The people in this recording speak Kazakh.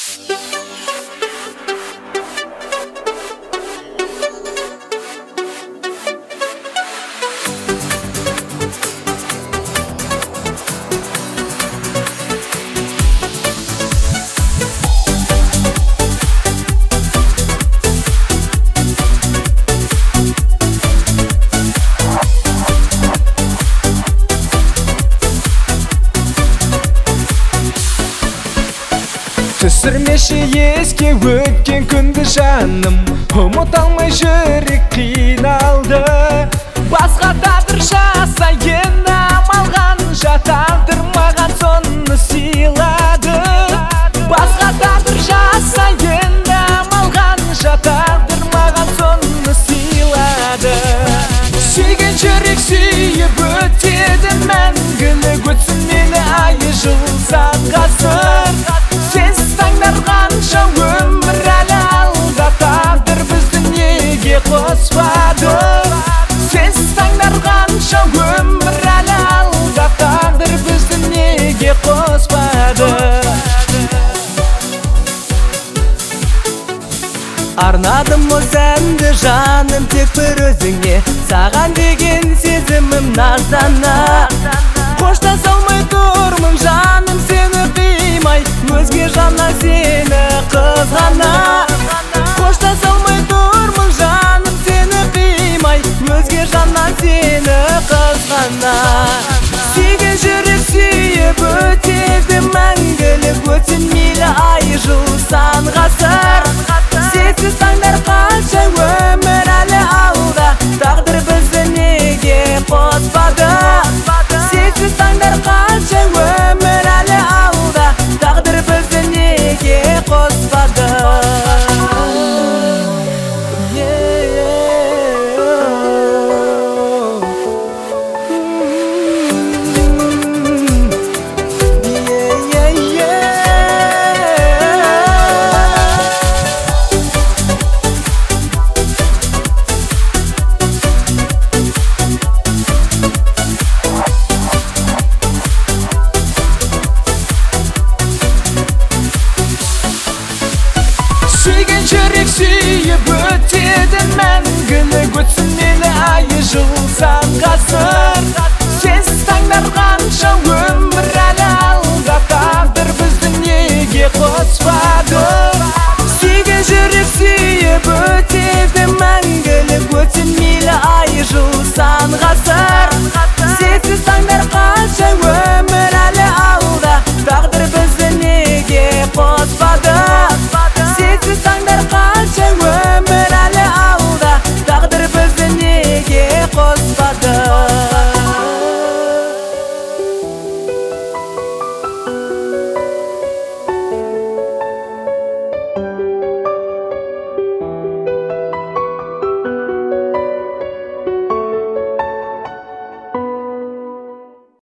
Түсірмеші еске өткен күнді жаным, ұмыта алмай жүрек қиналды. Басқа тағдыр жаса енді амалғанша, тағдыр маған соны сыйлады. Басқа тағдыр жаса енді амалғанша, тағдыр маған соны сыйлады. Сүйген жүрек сүйіп өтеді мәңгілік, өтсін мейлі айы жыл сан ғасыр. Сенсіз таңдарғанша өмір әлі алда, тағдыр бізді неге қоспады? Сенсіз таңдарғанша өмір әлі алда, тағдыр бізді неге қоспады? Арнадым осы әнді жаным тек бір өзіңе, саған деген сезімім наздана. Қоштаса алмай тұрмын жаным сені қимай, өзге жаннан сені қызғана. Қоштаса алмай тұрмын жаным сені қимай, өзге жаннан сені қызғана. Сүйген жүрек сүйіп өтеді мәңгілік, өтсін мейлі ай жыл сан ғасыр. Сенсіз таңдар қанша өмір әлі алда, тағдыр бізді неге қоспады? Сенсіз таңдар қанша өмір әлі алда, тағдыр бізді неге қоспады? Сүйген жүрек сүйіп өтеді мәңгілік, өтсін мейлі айы жыл сан ғасыр. Сенсіз таңдарғанша өмір әлі алда, тағдыр бізді неге қоспады? Сүйген жүрек сүйіп өтеді мәңгілік, өтсін мейлі айы жыл сан ғасыр.